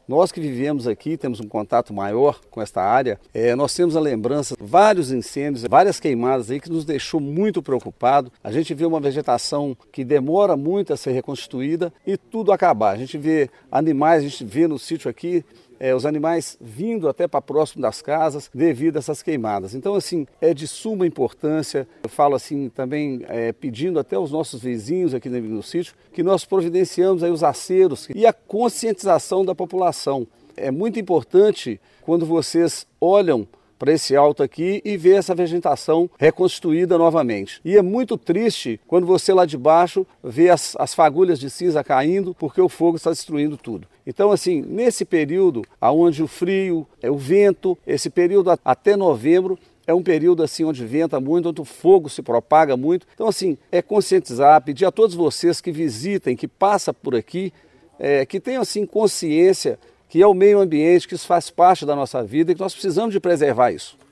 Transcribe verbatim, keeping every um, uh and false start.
Nós que vivemos aqui, temos um contato maior com esta área, é, nós temos a lembrança de vários incêndios, várias queimadas aí que nos deixou muito preocupado. A gente vê uma vegetação que demora muito a ser reconstituída e tudo acabar. A gente vê animais, a gente vê no sítio aqui, É, os animais vindo até para próximo das casas devido a essas queimadas. Então, assim, é de suma importância. Eu falo assim também, é, pedindo até aos nossos vizinhos aqui no, no sítio, que nós providenciamos aí os aceros e a conscientização da população. É muito importante quando vocês olham para esse alto aqui e ver essa vegetação reconstituída novamente. E é muito triste quando você lá de baixo vê as, as fagulhas de cinza caindo porque o fogo está destruindo tudo. Então, assim, nesse período onde o frio, o vento, esse período até novembro, é um período assim onde venta muito, onde o fogo se propaga muito. Então, assim, é conscientizar, pedir a todos vocês que visitem, que passam por aqui, é, que tenham assim consciência que é o meio ambiente, que isso faz parte da nossa vida e que nós precisamos de preservar isso.